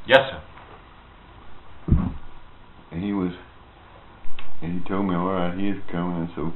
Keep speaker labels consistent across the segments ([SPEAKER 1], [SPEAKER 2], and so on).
[SPEAKER 1] Yes, sir.
[SPEAKER 2] And he told me, all right, he's coming. So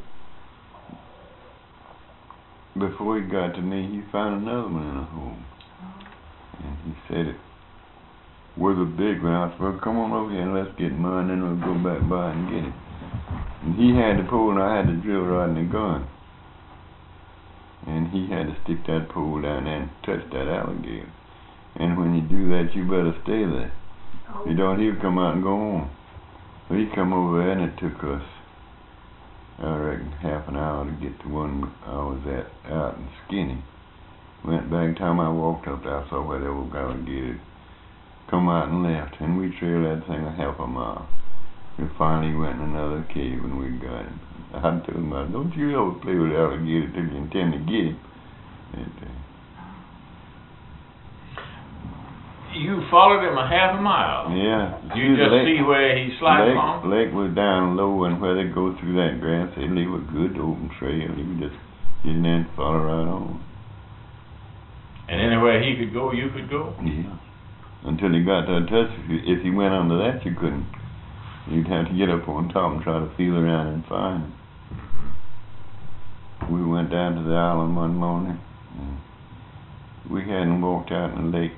[SPEAKER 2] before he got to me, he found another one in a hole. And he said it was a big one. I said, well, come on over here and let's get mine, then we'll go back by and get it. And he had the pole and I had the drill rod and the gun. And he had to stick that pole down there and touch that alligator. And when you do that, you better stay there. If you don't, he'll come out and go on. So he come over there and it took us, I reckon, half an hour to get to one I was at out in Skinny. Went back, time I walked up there, I saw where that old alligator come out and left, and we trailed that thing a half a mile. We finally went in another cave and we got him. I told him, don't you ever play with the alligator till you intend to get him.
[SPEAKER 1] You followed him a half a mile?
[SPEAKER 2] Yeah.
[SPEAKER 1] You just see where he slides along?
[SPEAKER 2] Lake was down low, and where they go through that grass, they leave a good open trail. You can just get in there and follow right on.
[SPEAKER 1] And anywhere he could go, you could go?
[SPEAKER 2] Yeah. Until he got to a touch. If he went under that, you couldn't. You'd have to get up on top and try to feel around and find him. We went down to the island one morning. We hadn't walked out in the lake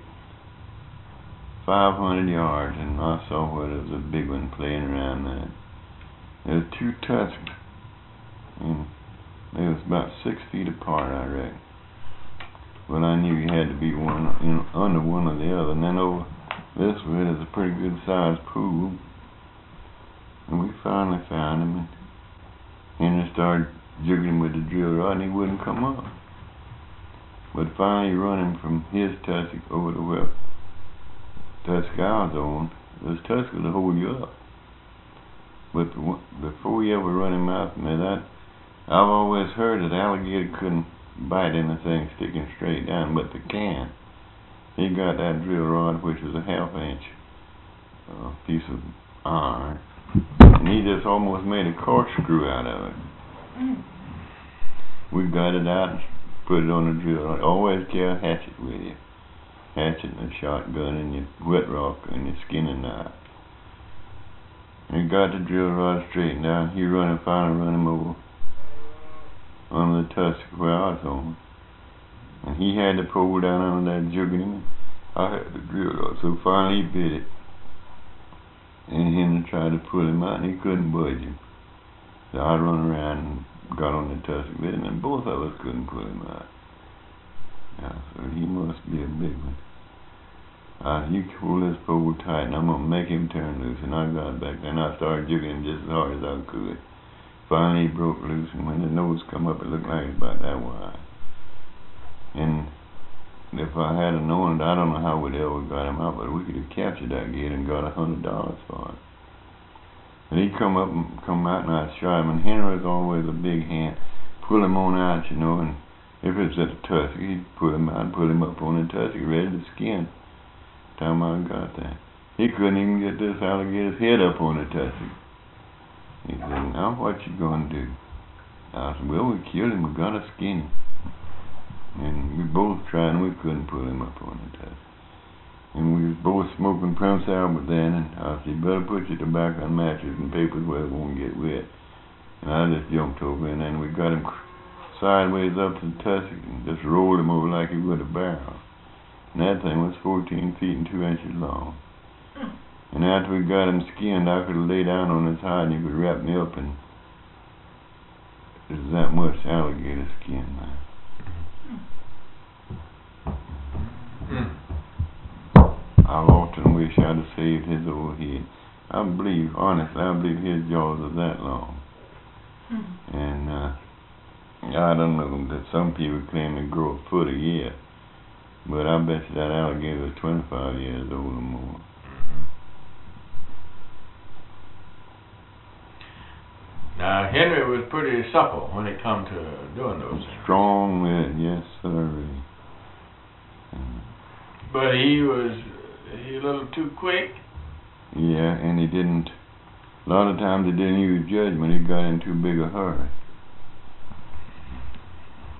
[SPEAKER 2] 500 yards, and I saw where there was a big one playing around there. There was two tusks, and they was about 6 feet apart, I reckon. But I knew you had to be one, under one or the other. And then over this way, there's a pretty good sized pool, and we finally found him. And Henry started jiggling with the drill rod, and he wouldn't come up. But finally, running from his tusk over to where tusk I was on, those tusks would hold you up. But before you ever run him out from there, I've always heard that alligator couldn't bite anything sticking straight down, but they can. He got that drill rod, which was a half-inch piece of iron, and he just almost made a corkscrew out of it. We got it out and put it on the drill rod. Always carry a hatchet with you. Hatchet and a shotgun and your wet rock and your skinning knife. And got the drill rod straightened out. He finally run him over on the tusk where I was on. And he had to pull down under that jugging him. I had the drill rod, so finally he bit it. And Henry tried to pull him out and he couldn't budge him. So I run around and got on the tusk with him, and both of us couldn't pull him out. Yeah, so he must be a big one. You pull this pole tight and I'm going to make him turn loose. And I got back there and I started jigging him just as hard as I could. Finally he broke loose, and when the nose come up, it looked like it was about that wide. And if I had known it, I don't know how we'd ever got him out, but we could have captured that gator and got $100 for it. And he'd come up and come out and I'd try him. And Henry was always a big hand. Pull him on out, and if it was at the tusk, he'd pull him out and put him up on the tusk, ready to skin. Time I got there, he couldn't even get this alligator's head up on the tusk. He said, now what you gonna do? I said, well, we killed him, we gotta skin him. And we both tried and we couldn't pull him up on the tusk. And we was both smoking Prince Albert then, and I said, you better put your tobacco and matches and papers where it won't get wet. And I just jumped over, and then we got him sideways up to the tusk and just rolled him over like he would a barrel. And that thing was 14 feet and 2 inches long. And after we got him skinned, I could lay down on his hide and he could wrap me up, and there's that much alligator skin now. I often wish I'd have saved his old head. Honestly, I believe his jaws are that long. And I don't know that some people claim to grow a foot a year, but I bet you that alligator is 25 years old or more.
[SPEAKER 1] Now, Henry was pretty supple when it come to doing those things.
[SPEAKER 2] Strong with it, yes, sir.
[SPEAKER 1] But he was a little too quick.
[SPEAKER 2] Yeah, and he didn't. A lot of times he didn't use judgment. He got in too big a hurry.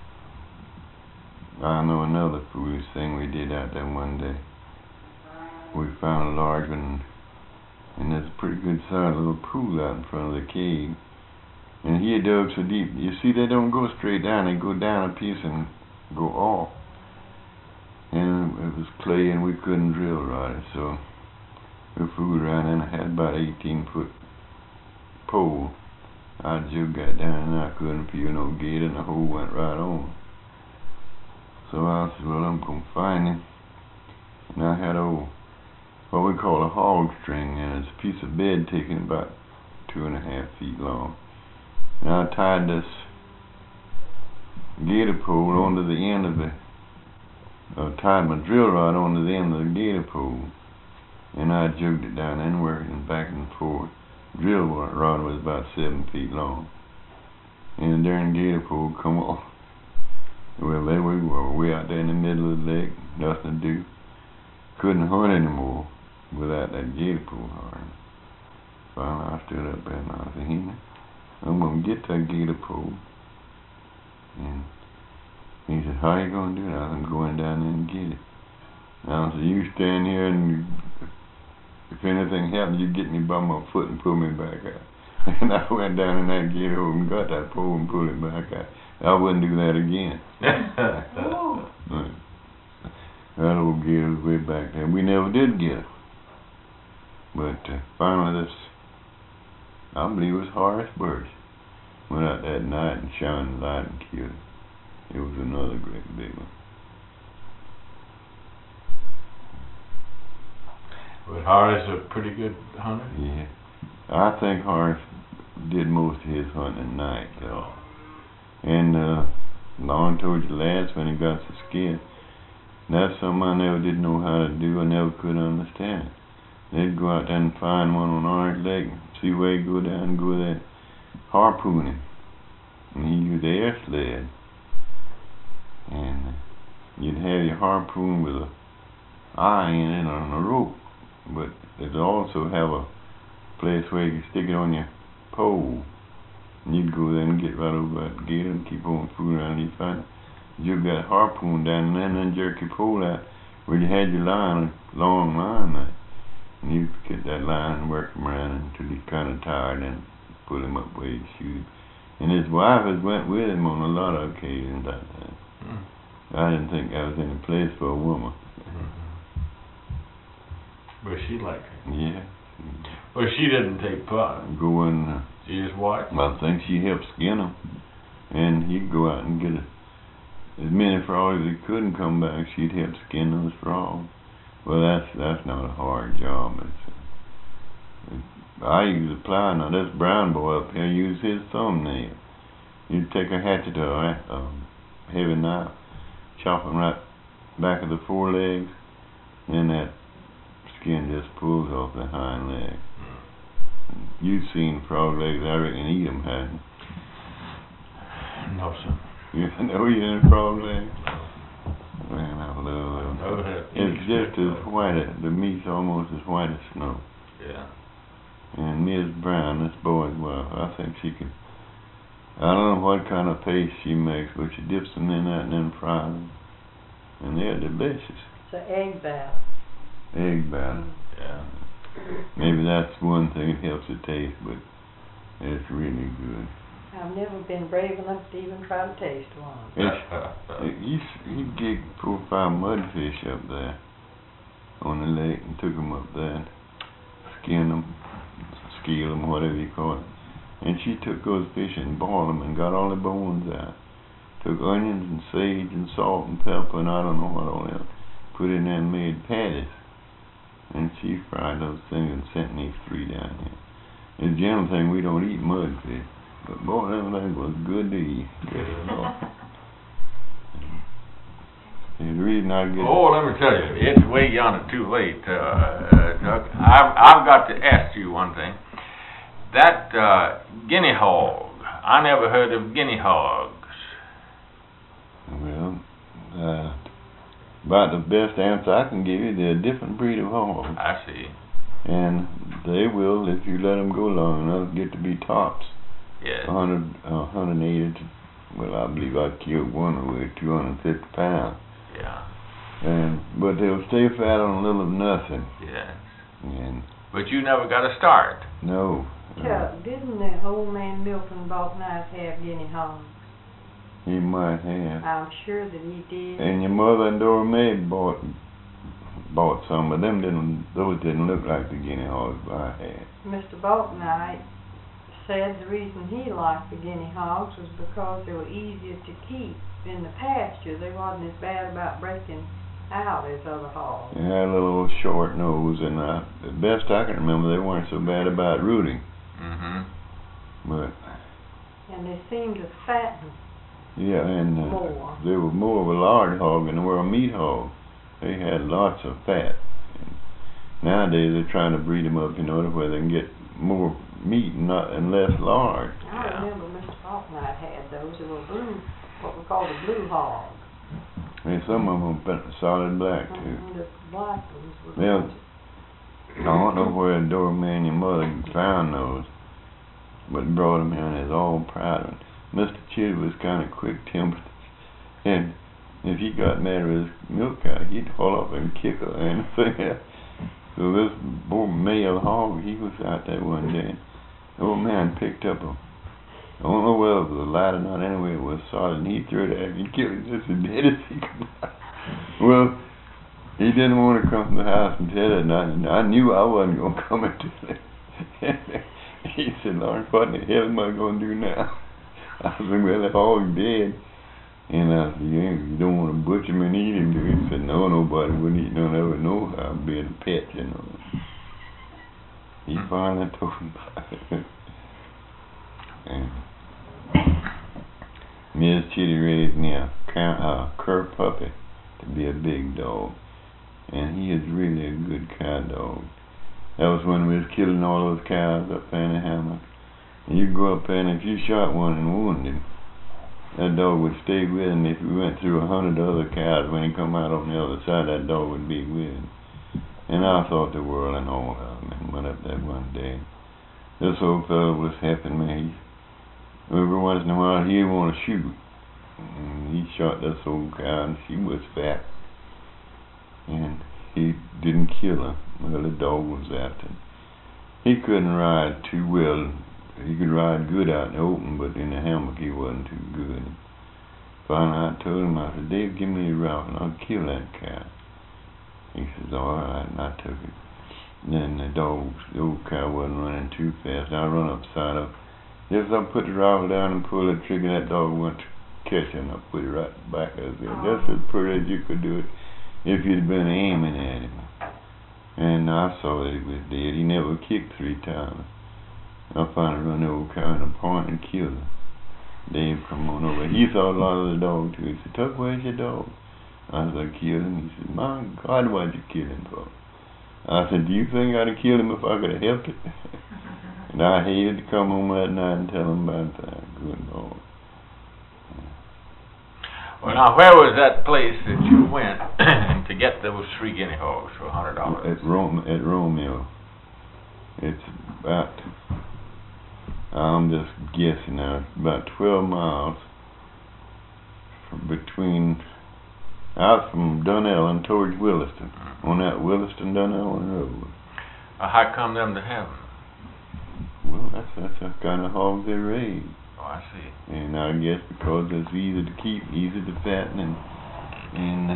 [SPEAKER 2] I know another foolish thing we did out there one day. we found a large one, and there's a pretty good sized little pool out in front of the cave. And he had dug so deep. You see, they don't go straight down; they go down a piece and go off. And it was clay, and we couldn't drill right, so we fooled around, and I had about 18-foot pole. I just got down, and I couldn't feel no gate, and the hole went right on. So I said, well, I'm going to find him. And I had what we call a hog string, and it's a piece of bed taken about 2.5 feet long. And I tied this gator pole onto the end of tied my drill rod onto the end of the gator pole, and I jugged it down and working back and forth. Drill rod was about 7 feet long, and the darn gator pole come off. Well, there we were, way out there in the middle of the lake, nothing to do. Couldn't hunt anymore without that gator pole hard. Finally, I stood up there and I said, I'm going to get that gator pole. And he said, how are you going to do that? I'm going down there and get it. And I said, you stand here, and if anything happens, you get me by my foot and pull me back out. And I went down in that gator hole and got that pole and pulled it back out. I wouldn't do that again. That old gator was way back there. We never did get it. But finally, I believe it was Horace Burch, went out that night and shined the light and killed it. It was another great big one.
[SPEAKER 1] Was Horace a pretty good hunter?
[SPEAKER 2] Yeah. I think Horace did most of his hunting at night, though. And Lauren told you last when he got the skin, that's something I never did know how to do. I never could understand it. They'd go out there and find one on Orange Lake, see where he'd go down and go there, harpoon him. And he used the air sled. And you'd have your harpoon with an eye in it on a rope. But it'd also have a place where you could stick it on your pole. And you'd go there and get right over that gator and keep on fooling around and you'd find it. You'd get a harpoon down and then jerk your pole out where you had your line, a long line there. And you'd get that line and work him around until he's kind of tired and pull him up where you shoot. And his wife has went with him on a lot of occasions like that. I didn't think I was in a place for a woman.
[SPEAKER 1] But she liked him.
[SPEAKER 2] Yeah.
[SPEAKER 1] Well, she didn't take part.
[SPEAKER 2] Go and
[SPEAKER 1] She just watched.
[SPEAKER 2] I think she helped skin him. And he'd go out and get as many frogs as he could and come back. She'd help skin those frogs. Well, that's not a hard job. I use a plow. Now this brown boy up here used his thumbnail. You'd take a hatchet or a heavy knife, chop him right back of the forelegs, and that skin just pulls off the hind leg. You've seen frog legs, I reckon, eat them, hadn't you?
[SPEAKER 1] No, sir.
[SPEAKER 2] You know you in a frog leg? Man, I love
[SPEAKER 1] No,
[SPEAKER 2] it's just as white, the meat's almost as white as snow.
[SPEAKER 1] Yeah.
[SPEAKER 2] And Ms. Brown, this boy's wife, I think she can, I don't know what kind of paste she makes, but she dips them in that and then fries them. And they're delicious.
[SPEAKER 3] It's an egg batter.
[SPEAKER 2] Egg batter.
[SPEAKER 1] Yeah.
[SPEAKER 2] Maybe that's one thing that helps it taste, but it's really good.
[SPEAKER 3] I've never been brave enough to even try to taste one.
[SPEAKER 2] He gigged 4 or 5 mudfish up there on the lake and took them up there and skinned them, scaled them, whatever you call it. And she took those fish and boiled them and got all the bones out. Took onions and sage and salt and pepper and I don't know what all else. Put in there and made patties. And she fried those things and sent these 3 down here. It's a general thing, we don't eat mudfish. But boy, that thing was good to eat. And the reason I get
[SPEAKER 1] Oh, let me tell you, it's way yonder too late, Chuck. I've got to ask you one thing. That guinea hog, I never heard of guinea hogs.
[SPEAKER 2] Well, about the best answer I can give you, they're a different breed of hog.
[SPEAKER 1] I see.
[SPEAKER 2] And they will, if you let them go long enough, get to be tops.
[SPEAKER 1] Yes.
[SPEAKER 2] 180 to, well, I believe I killed one who weighed 250 pounds.
[SPEAKER 1] Yeah.
[SPEAKER 2] But they'll stay fat on a little of nothing.
[SPEAKER 1] Yes.
[SPEAKER 2] And
[SPEAKER 1] But you never got a start.
[SPEAKER 2] no.
[SPEAKER 3] Chuck, didn't the old man Milton Balk Knife have guinea hogs?
[SPEAKER 2] He might have.
[SPEAKER 3] I'm sure that he did.
[SPEAKER 2] And your mother and Dora Mae bought some, but those didn't look like the guinea hogs I had.
[SPEAKER 3] Mr. Balk Knife said the reason he liked the guinea hogs was because they were easier to keep in the pasture. They wasn't as bad about breaking out as other hogs.
[SPEAKER 2] They had a little short nose, and the best I can remember, they weren't so bad about rooting. But
[SPEAKER 3] And they seemed to fatten
[SPEAKER 2] yeah, and
[SPEAKER 3] more.
[SPEAKER 2] they were more of a lard hog than they were a meat hog. They had lots of fat. And nowadays they're trying to breed them up, where they can get more meat and less lard.
[SPEAKER 3] I remember Mr. Balk Knife had those. They were blue, what we call the blue hog.
[SPEAKER 2] And some of them were solid black too.
[SPEAKER 3] The black ones were
[SPEAKER 2] Well, I don't know where Dora Mae and your mother found those, but brought them in and is all proud of them. Mr. Chitty was kind of quick-tempered, and if he got mad with his milk cow, he'd haul off and kick her and anything else. So this poor male hog, he was out there one day, and the old man picked up I don't know whether it was a light or not, anyway, it was solid, and he threw it at him and killed him just as dead as he could. Well, he didn't want to come to the house and tell it, and I knew I wasn't going to come into it. He said, Lawrence, what in the hell am I going to do now? I said, well, the hog's dead. And I said, you don't want to butcher him and eat him, do you? He said, no, nobody wouldn't eat none of it, no, I'd be a pet, He finally told him about it. And Miss Chitty raised me a cur puppy to be a big dog. And he is really a good cow dog. That was when we was killing all those cows up there in the hammock. And you go up there, and if you shot one and wounded him, that dog would stay with him. If we went through 100 other cows, when he come out on the other side, that dog would be with him. And I thought the world and all of him, and went up there one day. This old fellow was helping me. Every once in a while, he'd want to shoot. And he shot this old cow, and she was fat. And he didn't kill her. Well, the dog was after him. He couldn't ride too well. He could ride good out in the open, but in the hammock he wasn't too good. Finally, I told him, I said, Dave, give me a route and I'll kill that cow. He says, all right, and I took it. Then the old cow wasn't running too fast. I run upside of. Just I put the rifle down and pull the trigger, that dog went to catch him. I put it right back of there. Just as pretty as you could do it if you'd been aiming at him. And I saw that he was dead. He never kicked 3 times. I finally run the old cow in a point and killed her. Dave come on over. He saw a lot of the dog too. He said, Tuck, where's your dog? I said, I killed him. He said, my God, why'd you kill him for? I said, do you think I'd have killed him if I could have helped it? And I hated to come home that night and tell him about that. Good Lord.
[SPEAKER 1] Well, now, where was that place that you went to get those 3 guinea hogs for $100?
[SPEAKER 2] At Romeo. It's about, I'm just guessing now, it's about 12 miles between, out from Dunellen towards Williston, on that Williston-Dunellen road.
[SPEAKER 1] How come them to have them?
[SPEAKER 2] Well, that's the kind of hogs they raise.
[SPEAKER 1] Oh, I see.
[SPEAKER 2] And I guess because it's easy to keep, easy to fatten, and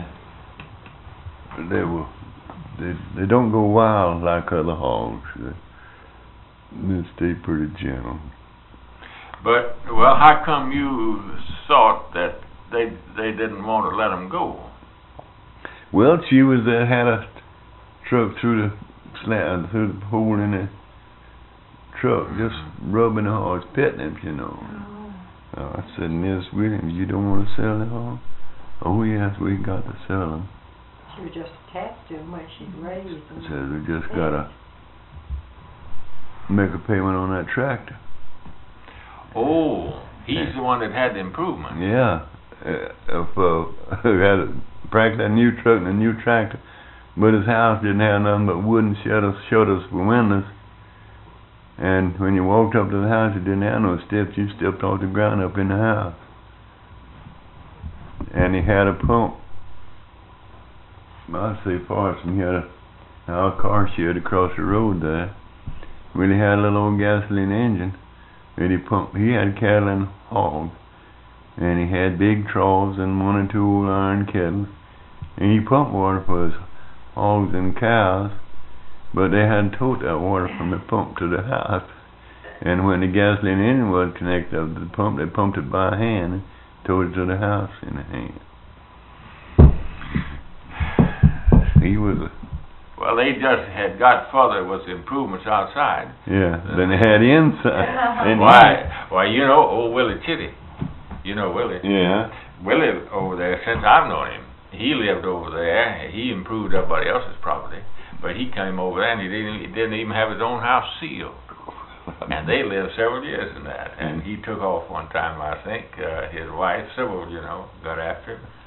[SPEAKER 2] they don't go wild like other hogs. They stay pretty gentle.
[SPEAKER 1] But, well, how come you thought that they didn't want to let them go?
[SPEAKER 2] Well, she was there, had a truck through the hole in the truck, just rubbing the hogs, petting them, I said, Miss Williams, you don't want to sell the hog? Oh, yes, we got to sell them.
[SPEAKER 3] She was just attached to him when she raised them.
[SPEAKER 2] I said, we just got to make a payment on that tractor.
[SPEAKER 1] Oh, he's the one that had the improvement.
[SPEAKER 2] Yeah. Had practically a new truck and a new tractor, but his house didn't have nothing but wooden shutters for windows. And when you walked up to the house, it didn't have no steps. You stepped off the ground up in the house. And he had a pump I'd say Parson had our car shed across the road there. Willie had a little old gasoline engine. And he had cattle and hogs. And he had big troughs and 1 or 2 old iron kettles. And he pumped water for his hogs and cows. But they had to tote that water from the pump to the house. And when the gasoline engine was connected up to the pump, they pumped it by hand and towed it to the house in a hand. He was a...
[SPEAKER 1] Well, they just had got further with the improvements outside.
[SPEAKER 2] Yeah, than they had inside. And
[SPEAKER 1] Why, you know, old Willie Chitty. You know Willie.
[SPEAKER 2] Yeah.
[SPEAKER 1] Willie over there, since I've known him, he lived over there. He improved everybody else's property. But he came over there and he didn't even have his own house sealed. And they lived several years in that. And he took off one time, I think. His wife, Sybil, you know, got after him.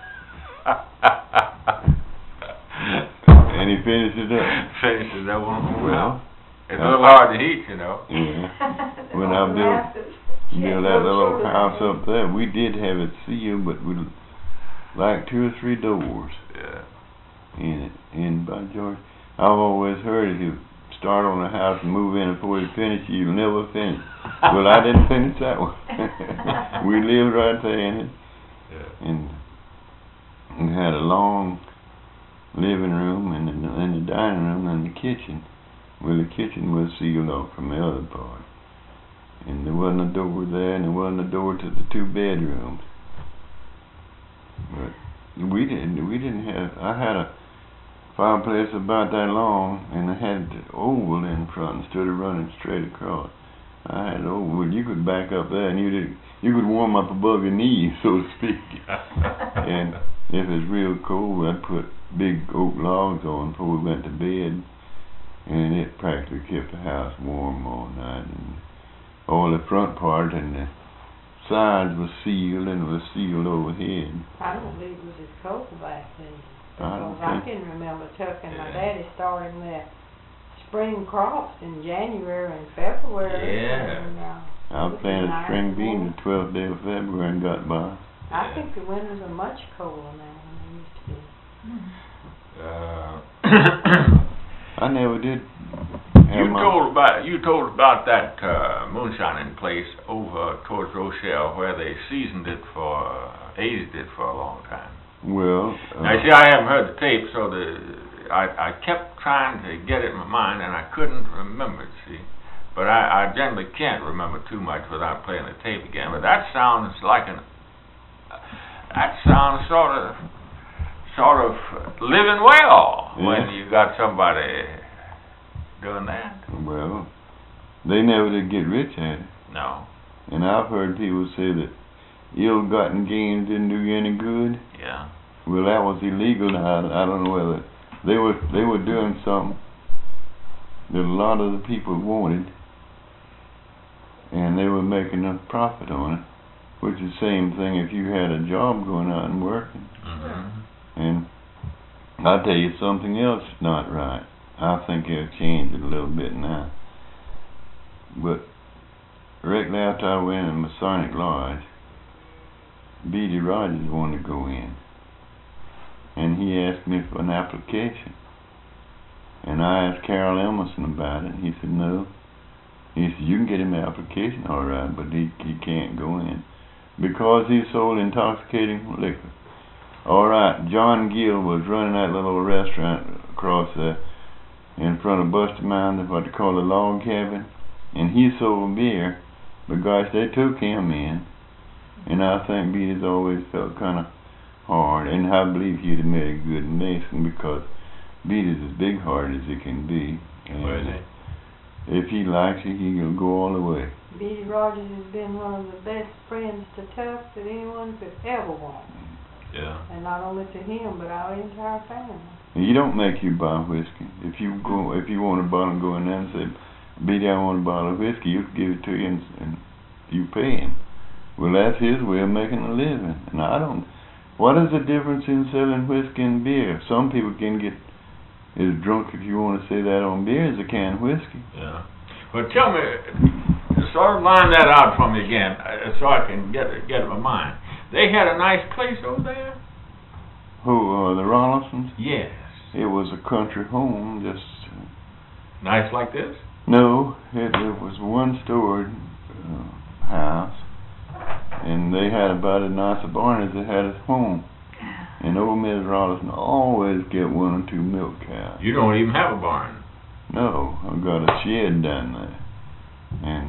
[SPEAKER 2] And he finished it up.
[SPEAKER 1] Finished it up on the
[SPEAKER 2] Well,
[SPEAKER 1] it's a little hard to heat, you know.
[SPEAKER 2] Yeah. When I built that little house up there, we did have it sealed, but we like 2 or 3 doors.
[SPEAKER 1] Yeah.
[SPEAKER 2] In it. And by George, I've always heard if you start on a house and move in before you finish, you'll never finish. Well, I didn't finish that one. We lived right there in it.
[SPEAKER 1] Yeah.
[SPEAKER 2] And we had a long living room and the dining room and the kitchen. Well, the kitchen was sealed off from the other part. And there wasn't a door there, and there wasn't a door to the 2 bedrooms. But we didn't have, I had a fireplace about that long, and I had the oval in front instead of running straight across. I had an oval. You could back up there, and you could warm up above your knees, so to speak. And if it's real cold, I'd put big oak logs on before we went to bed, and it practically kept the house warm all night. And all the front part and the sides was sealed, and it was sealed overhead.
[SPEAKER 3] I don't believe it was as cold back then.
[SPEAKER 2] I
[SPEAKER 3] Because I can remember tucking my daddy starting that spring crops in January and February.
[SPEAKER 1] Yeah.
[SPEAKER 3] And,
[SPEAKER 2] I planted string beans the 12th day of February and got by.
[SPEAKER 3] I think the winters are much colder now than they used to be.
[SPEAKER 2] I never did.
[SPEAKER 1] You told about that moonshining place over towards Rochelle where they aged it for a long time.
[SPEAKER 2] Well,
[SPEAKER 1] now see, I haven't heard the tape, so I kept trying to get it in my mind, and I couldn't remember it. See, but I generally can't remember too much without playing the tape again. But that sounds like sort of living well when you got somebody doing that.
[SPEAKER 2] Well, they never did get rich at it.
[SPEAKER 1] No.
[SPEAKER 2] And I've heard people say that ill-gotten gains didn't do you any good.
[SPEAKER 1] Yeah.
[SPEAKER 2] Well, that was illegal. I don't know whether they were doing something that a lot of the people wanted, and they were making a profit on it, which is the same thing if you had a job going out and working.
[SPEAKER 1] Mm-hmm.
[SPEAKER 2] And I'll tell you something else is not right. I think they've changed it a little bit now. But directly after I went in Masonic Lodge, B.D. Rogers wanted to go in. And he asked me for an application. And I asked Carol Emerson about it. He said, no. He said, you can get him an application, all right, but he can't go in. Because he sold intoxicating liquor. All right, John Gill was running that little restaurant across there in front of Buster Mound, what they call the log cabin. And he sold beer. But gosh, they took him in. And I think Beaty's always felt kind of hard. And I believe he'd have made a good Mason because Beaty's as big-hearted as he can be. And if he likes it, he'll go all the way.
[SPEAKER 3] B.D. Rogers has been one of the best friends to Tuck that anyone could ever want.
[SPEAKER 1] Yeah.
[SPEAKER 3] And not only to him, but our entire family.
[SPEAKER 2] You don't make you buy whiskey. If you want a bottle, go in there and say, B.D., I want a bottle of whiskey, he'll give it to you and you pay him. Well, that's his way of making a living. And I don't... What is the difference in selling whiskey and beer? Some people can get as drunk, if you want to say that, on beer as a can of whiskey.
[SPEAKER 1] Yeah. Well, tell me, sort of line that out for me again, so I can get it in my mind. They had a nice place over there?
[SPEAKER 2] Who, the Rollinsons?
[SPEAKER 1] Yes.
[SPEAKER 2] It was a country home, just...
[SPEAKER 1] Nice like this?
[SPEAKER 2] No, it was one-story house, and they had about as nice a barn as they had at home. And old Mrs. Rollison always get 1 or 2 milk cows.
[SPEAKER 1] You don't even have a barn.
[SPEAKER 2] No, I've got a shed down there. And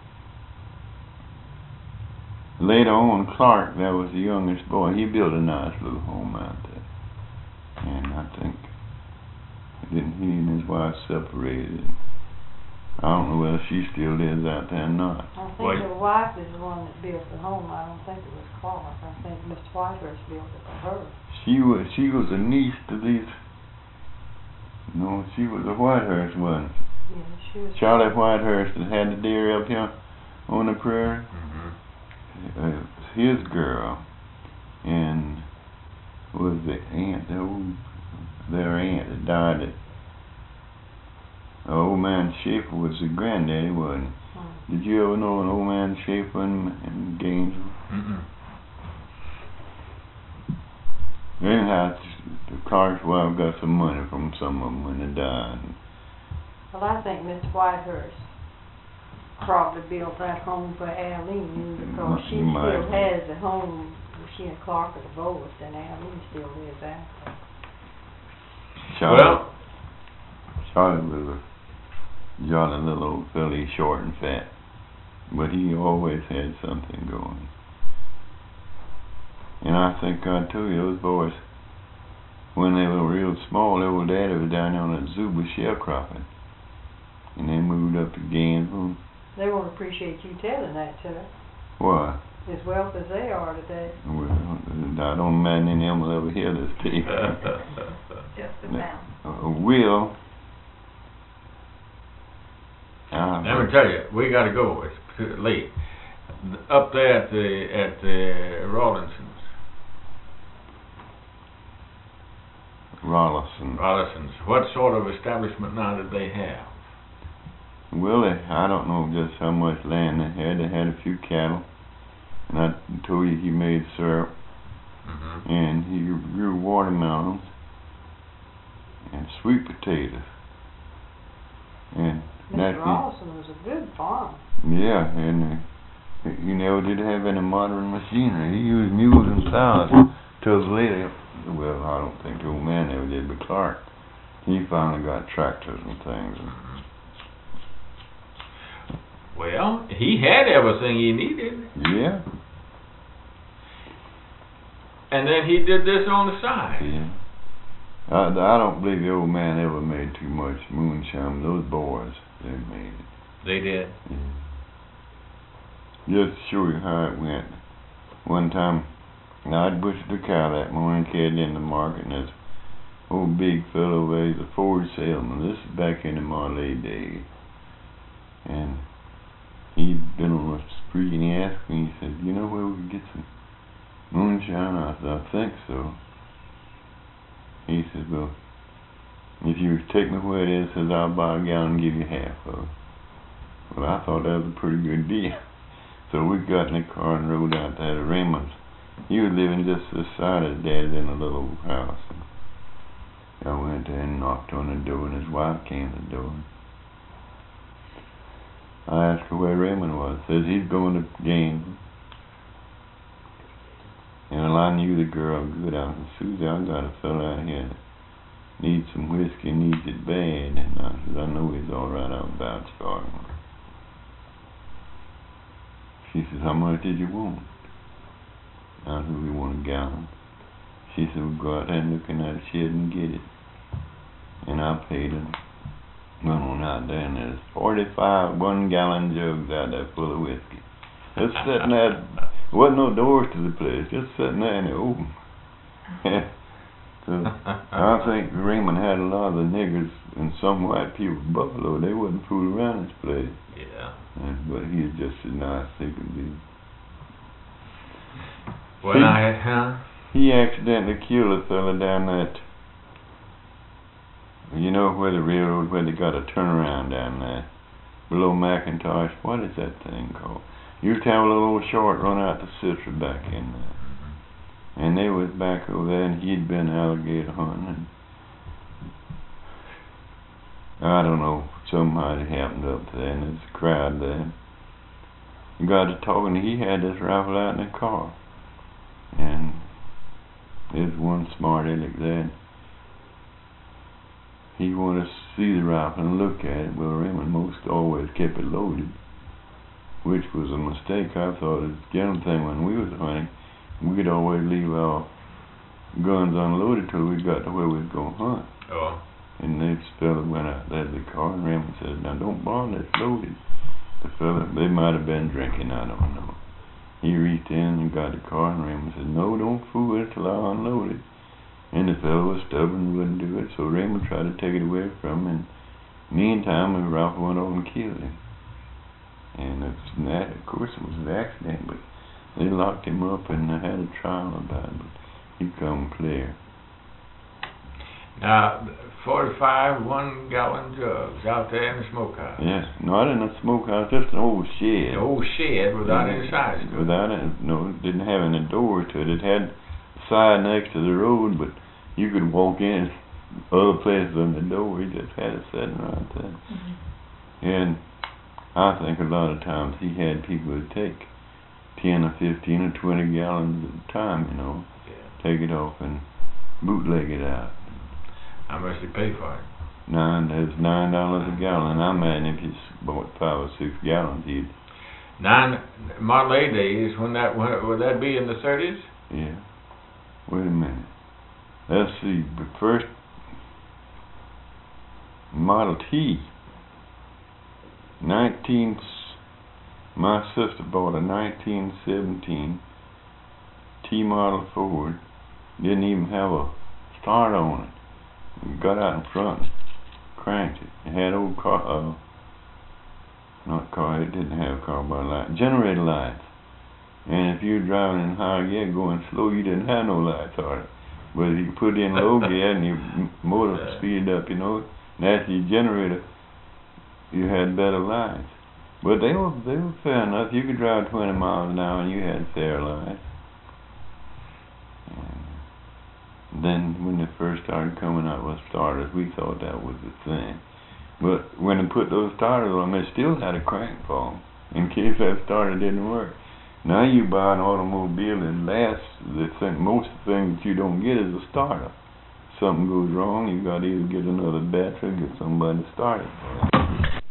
[SPEAKER 2] later on, Clark, that was the youngest boy, he built a nice little home out there. And I think he and his wife separated. I don't know whether she still lives out there or not.
[SPEAKER 3] I think the wife is the one that built the home. I don't think it was Clark. I think Mr. Whitehurst built it for her.
[SPEAKER 2] She was a niece to these. No, she was a Whitehurst one.
[SPEAKER 3] Yeah, she was.
[SPEAKER 2] Charlie Whitehurst that had the dairy up here on the prairie. His girl, and was the aunt, their aunt that died. Old man Schaefer was the granddaddy, wasn't he? Did you ever know an old man Schaefer in Gainesville? Anyhow, the Clark's wife got some money from some of them when they died.
[SPEAKER 3] Well, I think Mr. Whitehurst probably built that home for Arlene because she still has a home. She and Clark are divorced, and Arlene still lives out there.
[SPEAKER 2] Charlie was a jolly little old fellow, short and fat, but he always had something going. And I think I told you, those boys, when they were real small, their old daddy was down there on that Zuba sharecropping, and they moved up to Gainesville.
[SPEAKER 3] They won't appreciate you telling that to her.
[SPEAKER 2] Why?
[SPEAKER 3] As wealthy as they are today.
[SPEAKER 2] Well, I don't imagine any of them will ever hear this tape.
[SPEAKER 3] Just about.
[SPEAKER 2] Will.
[SPEAKER 1] Let me tell you, we got to go. It's too late. Up there at the Rollinsons. Rollisons. What sort of establishment now did they have?
[SPEAKER 2] Well, I don't know just how much land they had. They had a few cattle, and I told you he made syrup, and he grew watermelons and sweet potatoes. And
[SPEAKER 3] Mr. Rollison was a good farmer.
[SPEAKER 2] Yeah, and he never did have any modern machinery. He used mules and cows till later. Well, I don't think the old man ever did, but Clark, he finally got tractors and things.
[SPEAKER 1] Well, he had everything he needed.
[SPEAKER 2] Yeah.
[SPEAKER 1] And then he did this on the side.
[SPEAKER 2] Yeah. I don't believe the old man ever made too much moonshine. Those boys, they made it.
[SPEAKER 1] They did?
[SPEAKER 2] Yeah. Just to show you how it went. One time, I'd butchered a cow that morning, carried in the market, and this old big fellow over there, he's a Ford salesman. This is back in the Marley days. And he'd been on a spree, and he asked me, he said, you know where we could get some moonshine? I said, I think so. He said, well, if you take me where it is, says I'll buy a gallon and give you half of it. Well, I thought that was a pretty good deal. So we got in the car and rode out there to Raymond's. He was living just this side of Dad in a little house. And I went there and knocked on the door, and his wife came to the door. I asked her where Raymond was. Says he's going to Gainesville. And I knew the girl good. I said, Susie, I got a fellow out here that needs some whiskey, needs it bad. And I said, I know he's all right out about starting. She says, how much did you want? I said, we want a gallon. She said, we'll go out there and look in that shed and get it. And I paid her. Went on out there, and there's 45 one-gallon jugs out there full of whiskey. Just sitting there. There wasn't no doors to the place, just sitting there in the open. So I think Raymond had a lot of the niggers and some white people in Buffalo. They wouldn't fool around this place.
[SPEAKER 1] Yeah.
[SPEAKER 2] But he was just as nice as he could be.
[SPEAKER 1] Well,
[SPEAKER 2] he accidentally killed a fella down that, you know where the railroad, where they got a turnaround down there, below McIntosh. What is that thing called? Used to have a little old short run out to Citra back in there. And they was back over there, and he'd been alligator hunting. And I don't know, somehow it happened up there, and there's a crowd there. He got to talking, he had this rifle out in the car. And there's one smart aleck there. He wanted to see the rifle and look at it. Well, Raymond most always kept it loaded, which was a mistake. I thought the general thing when we was hunting, we'd always leave our guns unloaded till we got to where we was going to hunt.
[SPEAKER 1] Oh.
[SPEAKER 2] And this fella went out there to the car, and Raymond said, "Now don't bother, it's loaded." The fella, they might have been drinking, I don't know. He reached in and got the car, and Raymond said, "No, don't fool it till I unload it." And the fellow was stubborn and wouldn't do it, so Raymond tried to take it away from him, and meantime, the rifle went over and killed him. And that, of course, it was an accident, but they locked him up and had a trial about it, but he come clear.
[SPEAKER 1] Now, 45 1-gallon jugs out there in the smokehouse.
[SPEAKER 2] Yeah, not in a smokehouse, just an old shed.
[SPEAKER 1] The old shed without any sides to it.
[SPEAKER 2] Without it, no, it didn't have any door to it. It had a side next to the road, but you could walk in other places than the door. He just had it sitting right there.
[SPEAKER 3] Mm-hmm.
[SPEAKER 2] And I think a lot of times he had people that take 10 or 15 or 20 gallons at a time, you know, take it off and bootleg it out.
[SPEAKER 1] How much did you pay for it?
[SPEAKER 2] It was $9 a gallon. I imagine if you bought 5 or 6 gallons, he'd...
[SPEAKER 1] Model A days, would that be in the 30s?
[SPEAKER 2] Yeah. Wait a minute. Let's see. The first Model T, my sister bought a 1917 T model Ford. Didn't even have a start on it. Got out in front, cranked it. It had old it didn't have carbide lights, generator lights. And if you were driving in high gear going slow, you didn't have no lights on it. But if you put in low gear and your motor speeded up, you know, and after your generator, you had better lights. But they were fair enough. You could drive 20 miles an hour and you had fair lights. Then when they first started coming out with starters, we thought that was the thing. But when they put those starters on, they still had a crank for them, in case that starter didn't work. Now you buy an automobile and most of the things that you don't get is a starter. Something goes wrong, you got to either get another battery or get somebody to start it.